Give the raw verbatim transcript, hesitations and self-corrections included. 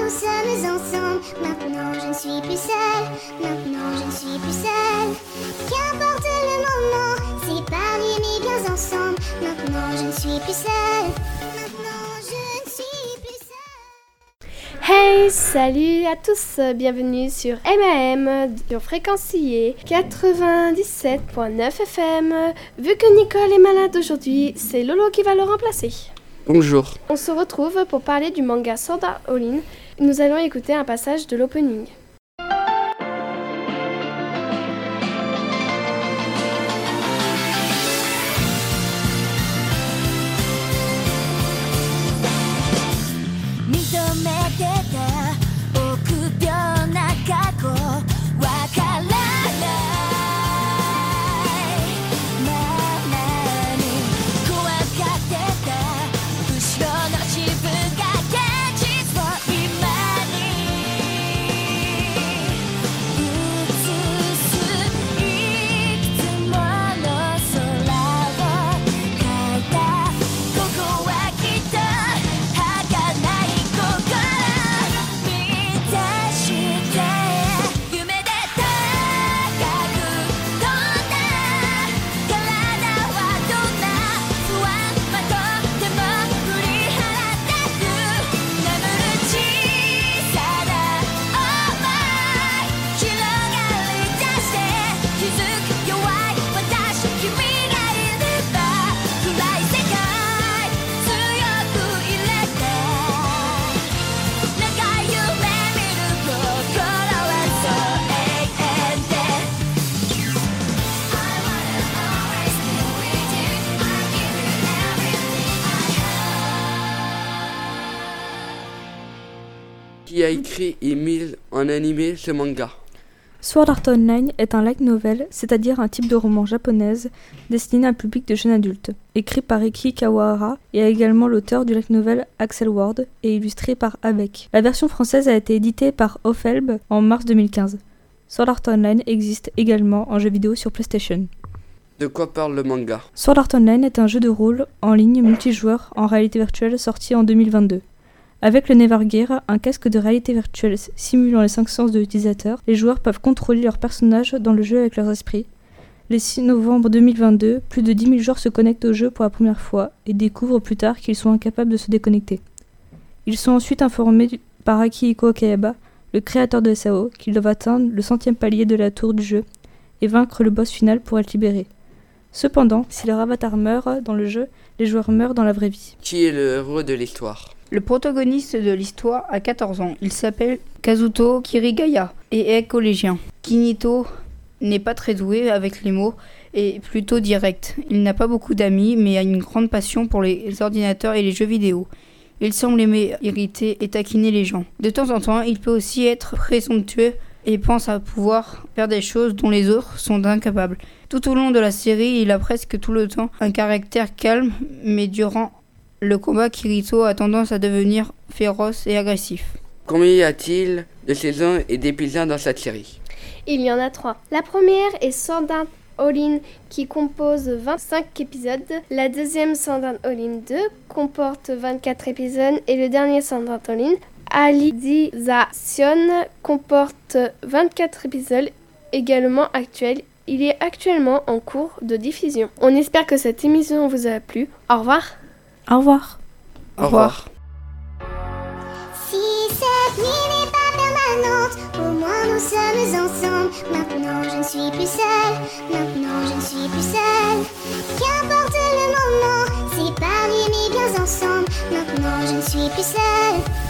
nous sommes ensemble. Maintenant je ne suis plus seule. Maintenant je ne suis plus seule. Qu'importe le moment, séparés mais bien ensemble. Maintenant je ne suis plus seule. Maintenant je ne suis plus seule. Hey, salut à tous, bienvenue sur M A M, sur Fréquence I E quatre-vingt-dix-sept point neuf F M. Vu que Nicole est malade aujourd'hui, c'est Lolo qui va le remplacer. Bonjour. On se retrouve pour parler du manga Sword Art Online. Nous allons écouter un passage de l'opening. Qui a écrit et mis en animé ce manga? Sword Art Online est un light novel, c'est-à-dire un type de roman japonaise destiné à un public de jeunes adultes, écrit par Eki Kawahara et également l'auteur du light novel Axel Ward et illustré par Abeck. La version française a été éditée par Ofelb en mars deux mille quinze. Sword Art Online existe également en jeu vidéo sur PlayStation. De quoi parle le manga? Sword Art Online est un jeu de rôle en ligne multijoueur en réalité virtuelle sorti en deux mille vingt-deux. Avec le Nevergear, un casque de réalité virtuelle simulant les cinq sens de l'utilisateur, les joueurs peuvent contrôler leurs personnages dans le jeu avec leurs esprits. Le six novembre deux mille vingt-deux, plus de dix mille joueurs se connectent au jeu pour la première fois et découvrent plus tard qu'ils sont incapables de se déconnecter. Ils sont ensuite informés par Akihiko Kayaba, le créateur de S A O, qu'ils doivent atteindre le centième palier de la tour du jeu et vaincre le boss final pour être libérés. Cependant, si leur avatar meurt dans le jeu, les joueurs meurent dans la vraie vie. Qui est le héros de l'histoire? Le protagoniste de l'histoire a quatorze ans. Il s'appelle Kazuto Kirigaya et est collégien. Kinito n'est pas très doué avec les mots et plutôt direct. Il n'a pas beaucoup d'amis mais a une grande passion pour les ordinateurs et les jeux vidéo. Il semble aimer irriter et taquiner les gens. De temps en temps, il peut aussi être présomptueux et pense à pouvoir faire des choses dont les autres sont incapables. Tout au long de la série, il a presque tout le temps un caractère calme, mais durant le combat, Kirito a tendance à devenir féroce et agressif. Combien y a-t-il de saisons et d'épisodes dans cette série? Il y en a trois. La première est Sword Art Online qui compose vingt-cinq épisodes. La deuxième Sword Art Online deux comporte vingt-quatre épisodes et le dernier Sword Art Online Alicization comporte vingt-quatre épisodes également actuels. Il est actuellement en cours de diffusion. On espère que cette émission vous a plu. Au revoir. Au revoir. Au revoir. Si cette nuit n'est pas permanente, au moins nous sommes ensemble. Maintenant je ne suis plus seule. Maintenant je ne suis plus seule. Qu'importe le moment, séparés mais bien ensemble. Maintenant je ne suis plus seule.